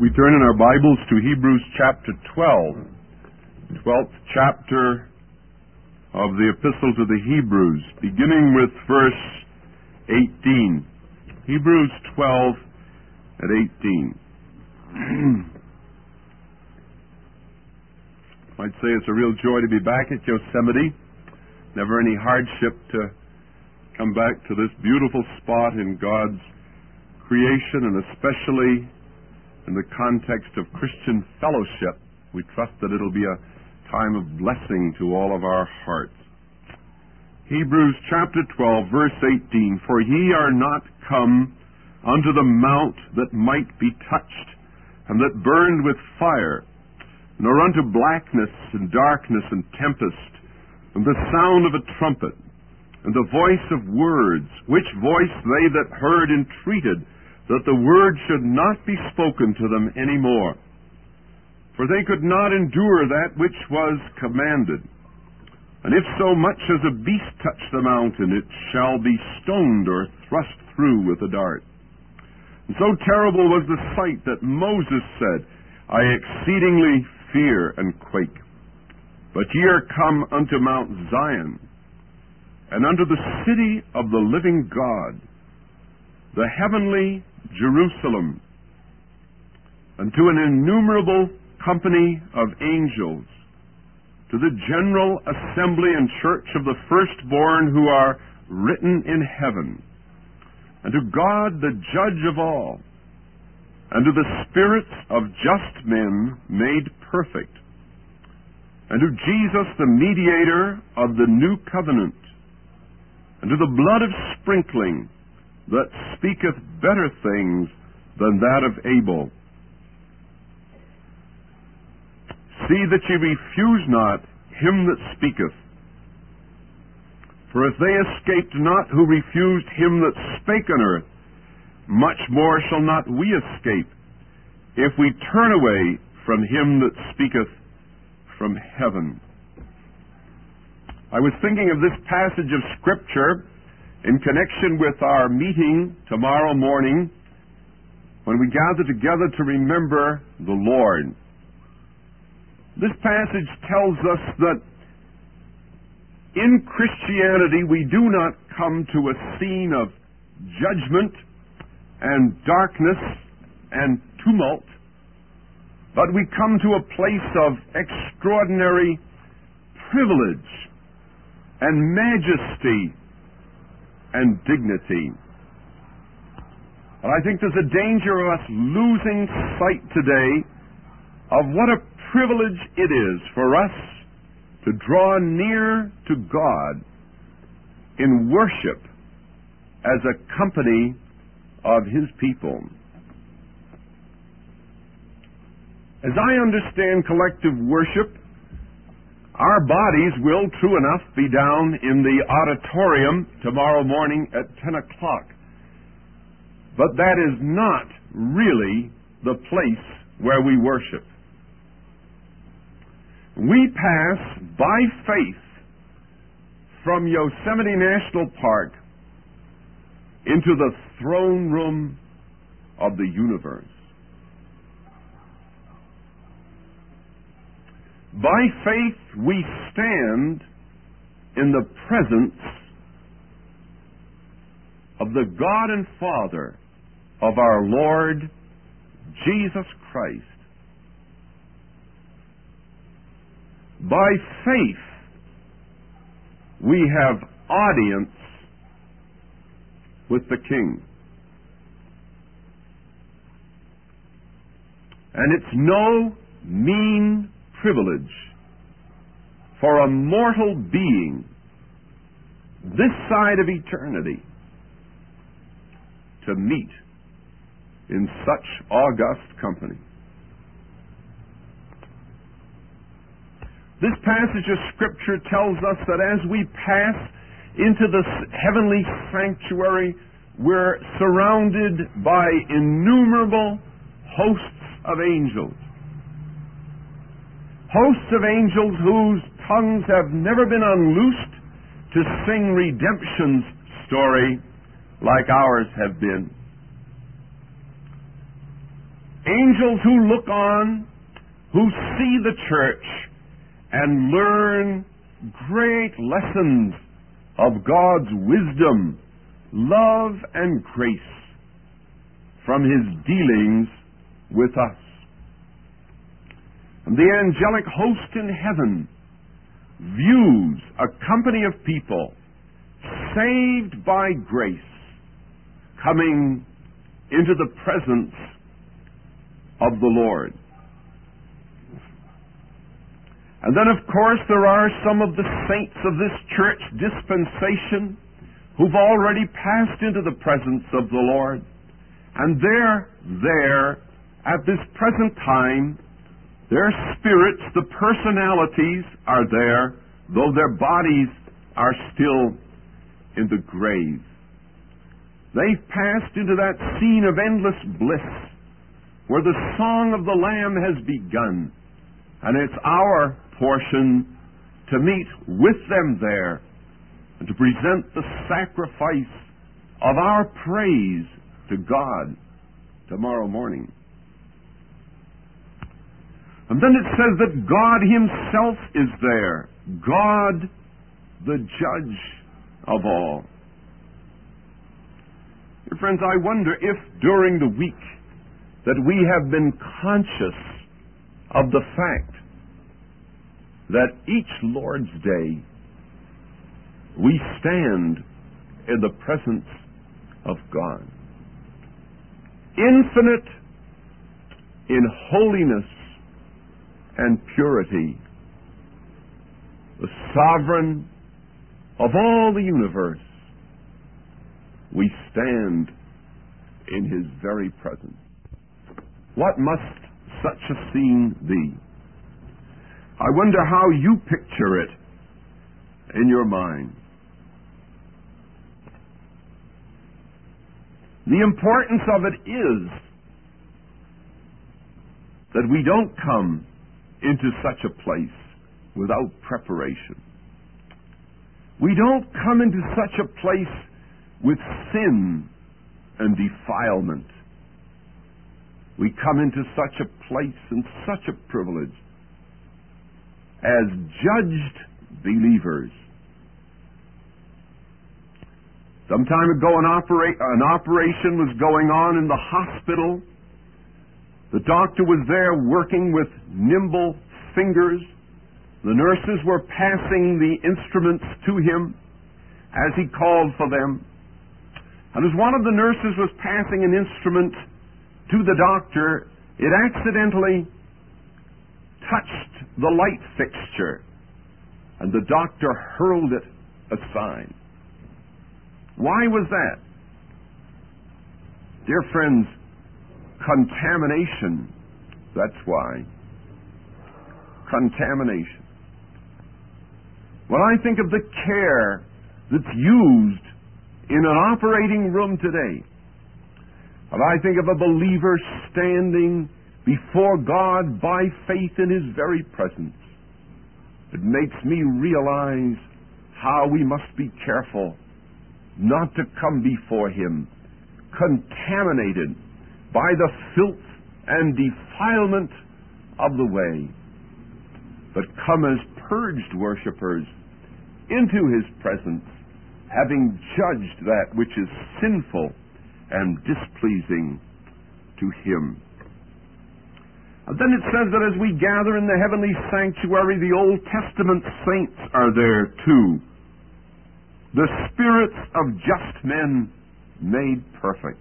We turn in our Bibles to Hebrews chapter 12, 12th chapter of the Epistle to the Hebrews, beginning with verse 18. Hebrews 12 at 18. I'd say it's a real joy to be back at Yosemite. Never any hardship to come back to this beautiful spot in God's creation, and especially in the context of Christian fellowship. We trust that it'll be a time of blessing to all of our hearts. Hebrews chapter 12, verse 18, "For ye are not come unto the mount that might be touched, and that burned with fire, nor unto blackness and darkness and tempest, and the sound of a trumpet, and the voice of words, which voice they that heard entreated, that the word should not be spoken to them any more. For they could not endure that which was commanded. And if so much as a beast touch the mountain, it shall be stoned or thrust through with a dart. And so terrible was the sight that Moses said, I exceedingly fear and quake. But ye are come unto Mount Zion, and unto the city of the living God, the heavenly Jerusalem, and to an innumerable company of angels, to the general assembly and church of the firstborn who are written in heaven, and to God the judge of all, and to the spirits of just men made perfect, and to Jesus the mediator of the new covenant, and to the blood of sprinkling that speaketh better things than that of Abel. See that ye refuse not him that speaketh. For if they escaped not who refused him that spake on earth, much more shall not we escape, if we turn away from him that speaketh from heaven. I was thinking of this passage of Scripture in connection with our meeting tomorrow morning when we gather together to remember the Lord. This passage tells us that in Christianity we do not come to a scene of judgment and darkness and tumult, but we come to a place of extraordinary privilege and majesty and dignity. And I think there's a danger of us losing sight today of what a privilege it is for us to draw near to God in worship as a company of His people. As I understand collective worship, our bodies will, true enough, be down in the auditorium tomorrow morning at 10 o'clock. But that is not really the place where we worship. We pass by faith from Yosemite National Park into the throne room of the universe. By faith we stand in the presence of the God and Father of our Lord Jesus Christ. By faith we have audience with the King. And it's no mean privilege for a mortal being this side of eternity to meet in such august company. This passage of Scripture tells us that as we pass into the heavenly sanctuary, we're surrounded by innumerable hosts of angels. Hosts of angels whose tongues have never been unloosed to sing redemption's story like ours have been. Angels who look on, who see the church and learn great lessons of God's wisdom, love, and grace from His dealings with us. And the angelic host in heaven views a company of people saved by grace coming into the presence of the Lord. And then, of course, there are some of the saints of this church dispensation who've already passed into the presence of the Lord. And they're there at this present time. Their spirits, the personalities are there, though their bodies are still in the grave. They've passed into that scene of endless bliss where the song of the Lamb has begun. And it's our portion to meet with them there and to present the sacrifice of our praise to God tomorrow morning. And then it says that God Himself is there, God the judge of all. Dear friends, I wonder if during the week that we have been conscious of the fact that each Lord's Day we stand in the presence of God, infinite in holiness and purity, the sovereign of all the universe. We stand in His very presence. What must such a scene be? I wonder how you picture it in your mind. The importance of it is that we don't come into such a place without preparation. We don't come into such a place with sin and defilement. We come into such a place and such a privilege as judged believers. Some time ago, an operation was going on in the hospital. The doctor was there working with nimble fingers. The nurses were passing the instruments to him as he called for them. And as one of the nurses was passing an instrument to the doctor, it accidentally touched the light fixture, and the doctor hurled it aside. Why was that? Dear friends, contamination. That's why. Contamination. When I think of the care that's used in an operating room today, and I think of a believer standing before God by faith in His very presence, it makes me realize how we must be careful not to come before Him contaminated by the filth and defilement of the way, but come as purged worshipers into His presence, having judged that which is sinful and displeasing to Him. And then it says that as we gather in the heavenly sanctuary, the Old Testament saints are there too. The spirits of just men made perfect.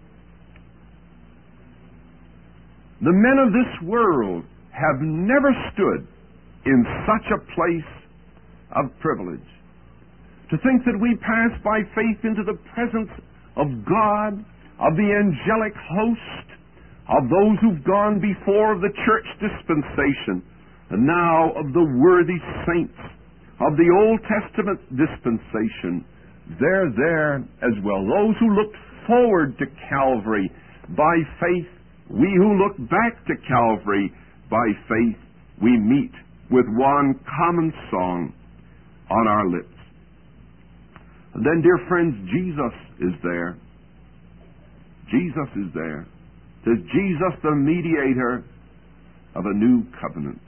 The men of this world have never stood in such a place of privilege. To think that we pass by faith into the presence of God, of the angelic host, of those who've gone before of the church dispensation, and now of the worthy saints of the Old Testament dispensation. They're there as well. Those who looked forward to Calvary by faith, we who look back to Calvary by faith, we meet with one common song on our lips. And then, dear friends, Jesus is there. Jesus is there to says, Jesus, the mediator of a new covenant.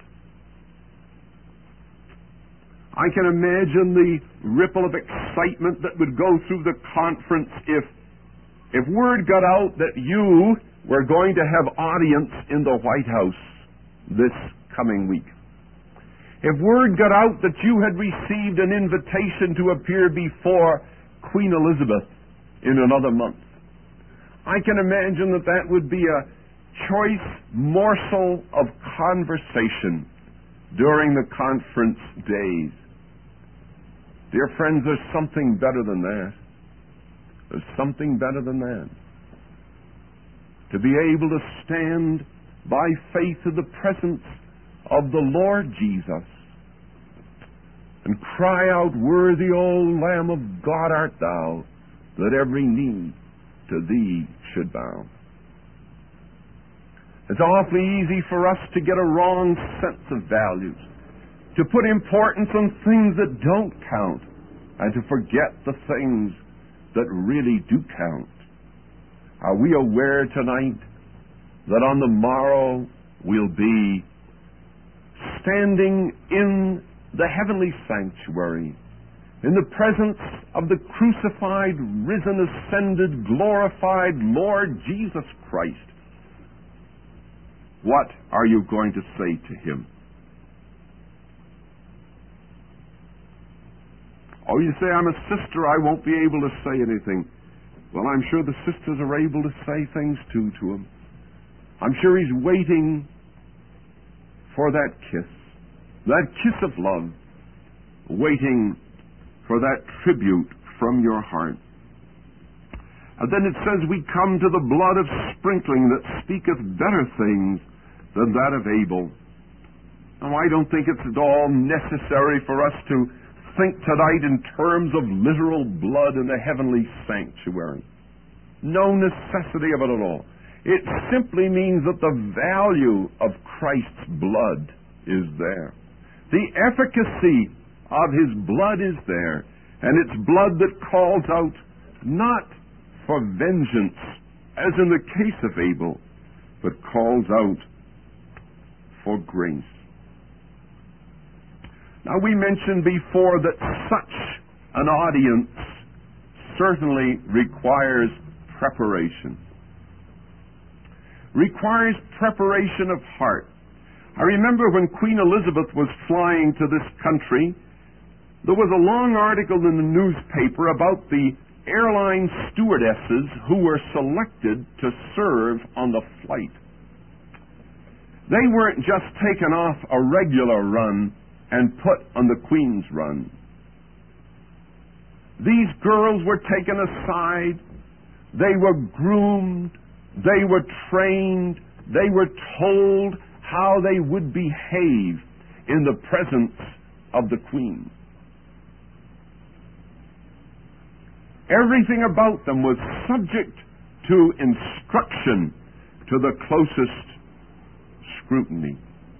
I can imagine the ripple of excitement that would go through the conference if word got out that you were going to have audience in the White House this coming week. If word got out that you had received an invitation to appear before Queen Elizabeth in another month, I can imagine that that would be a choice morsel of conversation during the conference days. Dear friends, there's something better than that. There's something better than that. To be able to stand by faith in the presence of the Lord Jesus and cry out, "Worthy, O Lamb of God art thou, that every knee to thee should bow." It's awfully easy for us to get a wrong sense of values, to put importance on things that don't count, and to forget the things that really do count. Are we aware tonight that on the morrow we'll be standing in the heavenly sanctuary, in the presence of the crucified, risen, ascended, glorified Lord Jesus Christ? What are you going to say to Him? Oh, you say, "I'm a sister, I won't be able to say anything." Well, I'm sure the sisters are able to say things too to Him. I'm sure He's waiting for that kiss of love, waiting for that tribute from your heart. And then it says, we come to the blood of sprinkling that speaketh better things than that of Abel. Now, I don't think it's at all necessary for us to think tonight in terms of literal blood in the heavenly sanctuary. No necessity of it at all. It simply means that the value of Christ's blood is there. The efficacy of His blood is there, and it's blood that calls out not for vengeance, as in the case of Abel, but calls out for grace. Now, we mentioned before that such an audience certainly requires preparation. Requires preparation of heart. I remember when Queen Elizabeth was flying to this country, there was a long article in the newspaper about the airline stewardesses who were selected to serve on the flight. They weren't just taken off a regular run and put on the Queen's run. These girls were taken aside, they were groomed, they were trained, they were told how they would behave in the presence of the Queen. Everything about them was subject to instruction, to the closest scrutiny.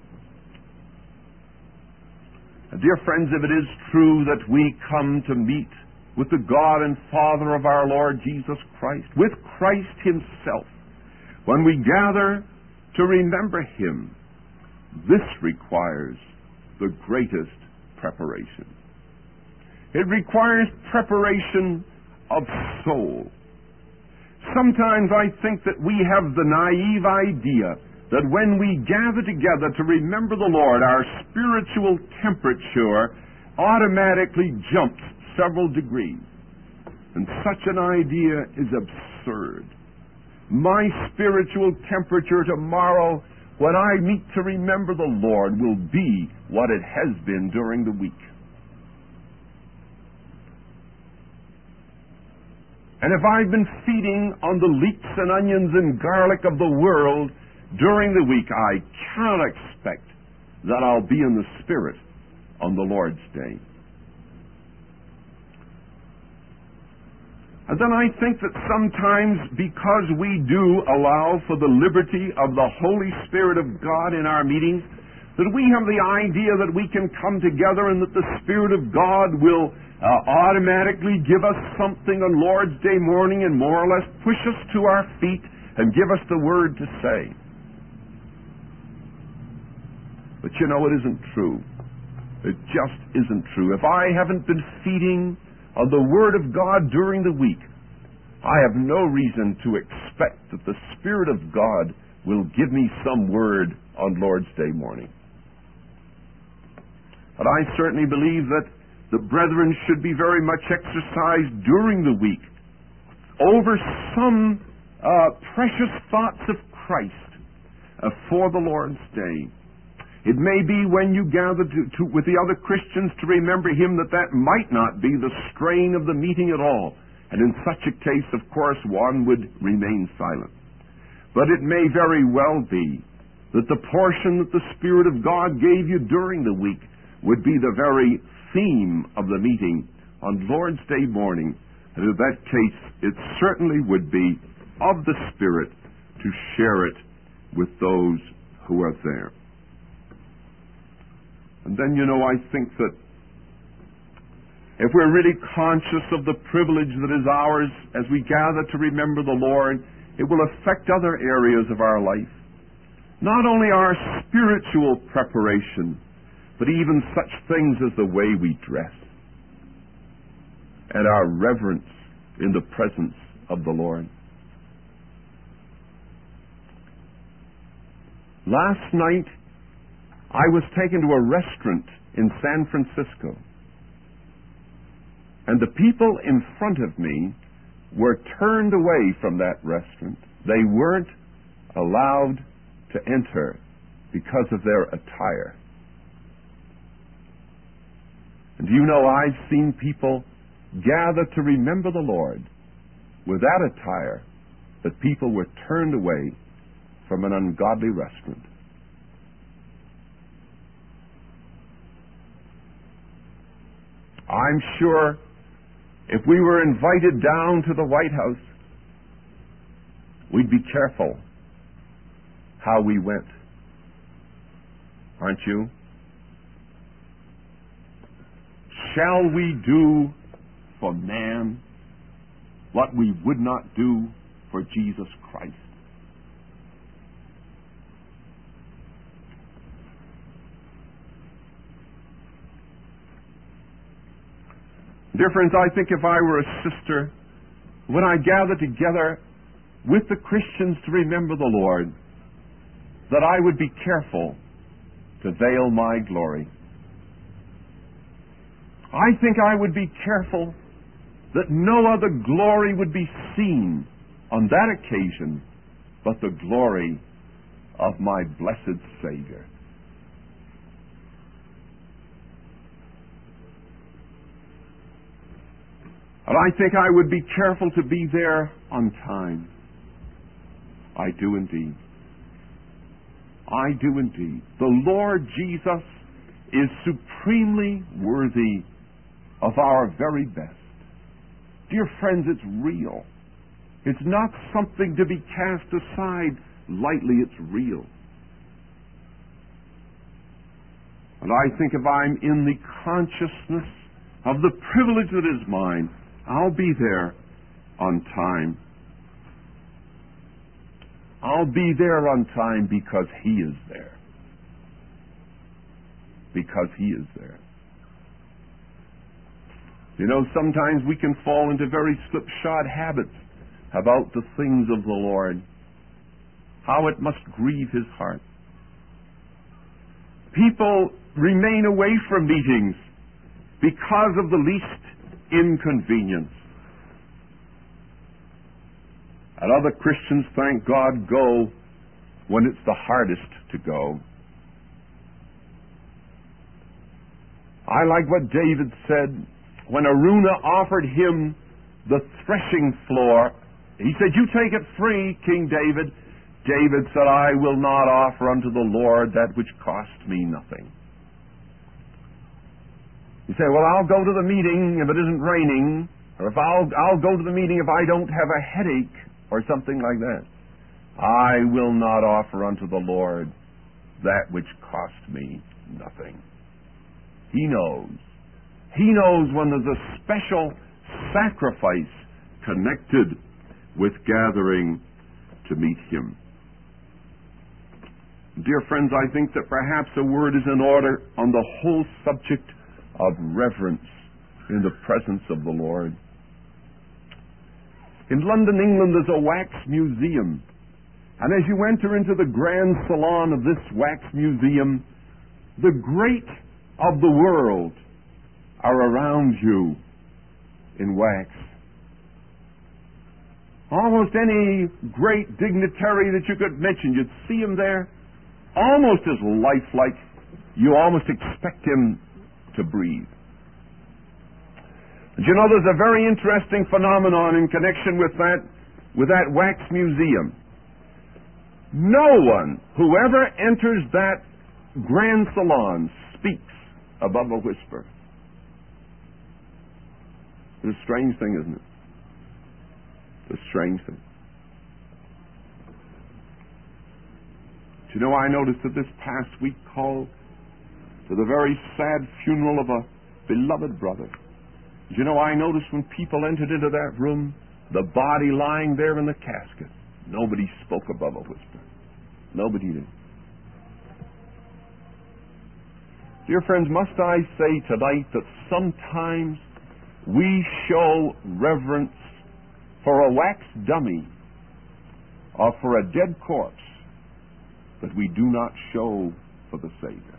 Dear friends, if it is true that we come to meet with the God and Father of our Lord Jesus Christ, with Christ Himself, when we gather to remember Him, this requires the greatest preparation. It requires preparation of soul. Sometimes I think that we have the naive idea that when we gather together to remember the Lord, our spiritual temperature automatically jumps several degrees. And such an idea is absurd. My spiritual temperature tomorrow, when I meet to remember the Lord, will be what it has been during the week. And if I've been feeding on the leeks and onions and garlic of the world during the week, I cannot expect that I'll be in the Spirit on the Lord's Day. And then I think that sometimes, because we do allow for the liberty of the Holy Spirit of God in our meetings, that we have the idea that we can come together and that the Spirit of God will automatically give us something on Lord's Day morning and more or less push us to our feet and give us the word to say. But you know, it isn't true. It just isn't true. If I haven't been feeding on the Word of God during the week, I have no reason to expect that the Spirit of God will give me some word on Lord's Day morning. But I certainly believe that the brethren should be very much exercised during the week over some precious thoughts of Christ for the Lord's Day. It may be when you gather with the other Christians to remember Him that might not be the strain of the meeting at all. And in such a case, of course, one would remain silent. But it may very well be that the portion that the Spirit of God gave you during the week would be the very theme of the meeting on Lord's Day morning. And in that case, it certainly would be of the Spirit to share it with those who are there. And then, you know, I think that if we're really conscious of the privilege that is ours as we gather to remember the Lord, it will affect other areas of our life. Not only our spiritual preparation, but even such things as the way we dress and our reverence in the presence of the Lord. Last night, I was taken to a restaurant in San Francisco, and the people in front of me were turned away from that restaurant. They weren't allowed to enter because of their attire. And you know, I've seen people gather to remember the Lord with that attire, that people were turned away from an ungodly restaurant. I'm sure if we were invited down to the White House, we'd be careful how we went. Aren't you? Shall we do for man what we would not do for Jesus Christ? Dear friends, I think if I were a sister, when I gather together with the Christians to remember the Lord, that I would be careful to veil my glory. I think I would be careful that no other glory would be seen on that occasion but the glory of my blessed Savior. And I think I would be careful to be there on time. I do indeed. I do indeed. The Lord Jesus is supremely worthy of our very best. Dear friends, it's real. It's not something to be cast aside lightly. It's real. And I think if I'm in the consciousness of the privilege that is mine, I'll be there on time. I'll be there on time because He is there. Because He is there. You know, sometimes we can fall into very slipshod habits about the things of the Lord. How it must grieve His heart. People remain away from meetings because of the least inconvenience. And other Christians, thank God, go when it's the hardest to go. I like what David said when Araunah offered him the threshing floor. He said, "You take it free, King David." David said, "I will not offer unto the Lord that which cost me nothing." You say, "Well, I'll go to the meeting if it isn't raining, or if I'll go to the meeting if I don't have a headache," or something like that. I will not offer unto the Lord that which cost me nothing. He knows. He knows when there's a special sacrifice connected with gathering to meet Him. Dear friends, I think that perhaps a word is in order on the whole subject of reverence in the presence of the Lord. In London, England, there's a wax museum. And as you enter into the grand salon of this wax museum, the great of the world are around you in wax. Almost any great dignitary that you could mention, you'd see him there, almost as lifelike. You almost expect him to breathe. And you know, there's a very interesting phenomenon in connection with that wax museum. No one who ever enters that grand salon speaks above a whisper. It's a strange thing, isn't it? It's a strange thing. Do you know, I noticed that this past week called to the very sad funeral of a beloved brother. Do you know, I noticed when people entered into that room, the body lying there in the casket, nobody spoke above a whisper. Nobody did. Dear friends, must I say tonight that sometimes we show reverence for a wax dummy or for a dead corpse that we do not show for the Savior.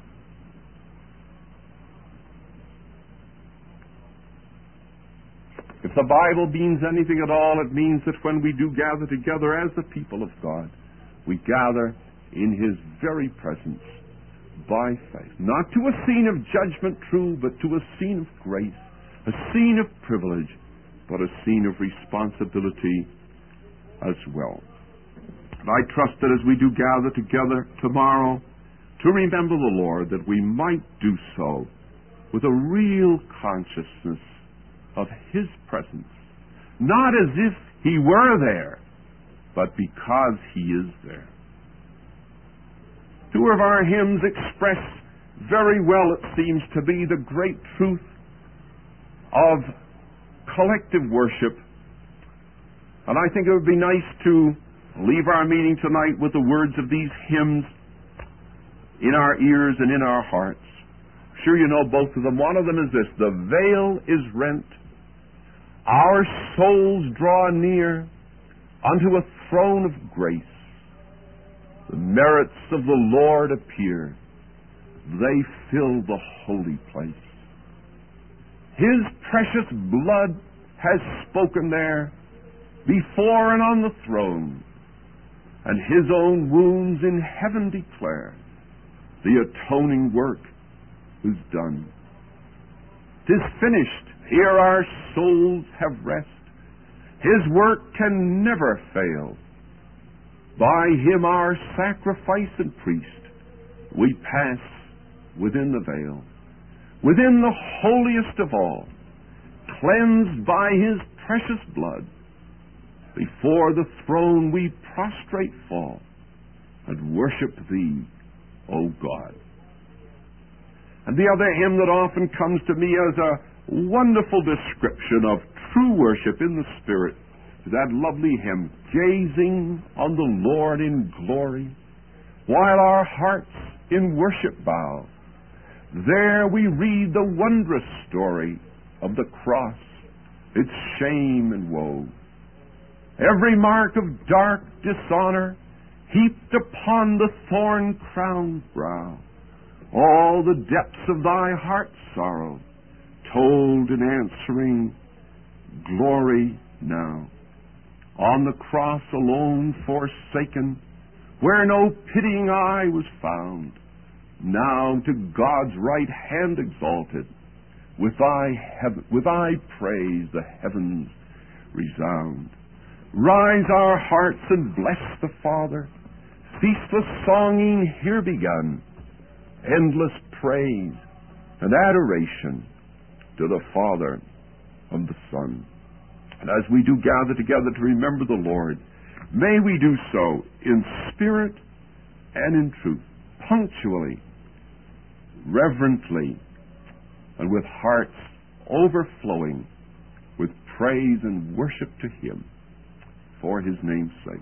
If the Bible means anything at all, it means that when we do gather together as the people of God, we gather in His very presence by faith. Not to a scene of judgment, true, but to a scene of grace, a scene of privilege, but a scene of responsibility as well. And I trust that as we do gather together tomorrow to remember the Lord, that we might do so with a real consciousness of His presence. Not as if He were there, but because He is there. Two of our hymns express very well, it seems to be, the great truth of collective worship. And I think it would be nice to leave our meeting tonight with the words of these hymns in our ears and in our hearts. Sure, you know both of them. One of them is this: the veil is rent, our souls draw near unto a throne of grace. The merits of the Lord appear, they fill the holy place. His precious blood has spoken there before and on the throne, and His own wounds in heaven declare the atoning work is done. 'Tis finished, here our souls have rest. His work can never fail. By Him our sacrifice and priest, we pass within the veil, within the holiest of all, cleansed by His precious blood. Before the throne we prostrate fall and worship Thee, O God. And the other hymn that often comes to me as a wonderful description of true worship in the Spirit is that lovely hymn, Gazing on the Lord in Glory, while our hearts in worship bow. There we read the wondrous story of the cross, its shame and woe. Every mark of dark dishonor heaped upon the thorn-crowned brow. All the depths of Thy heart's sorrow told in answering glory now. On the cross alone forsaken, where no pitying eye was found, now to God's right hand exalted, with thy praise the heavens resound. Rise our hearts and bless the Father, ceaseless songing here begun, endless praise and adoration to the Father and the Son. And as we do gather together to remember the Lord, may we do so in spirit and in truth, punctually, reverently, and with hearts overflowing with praise and worship to Him for His name's sake.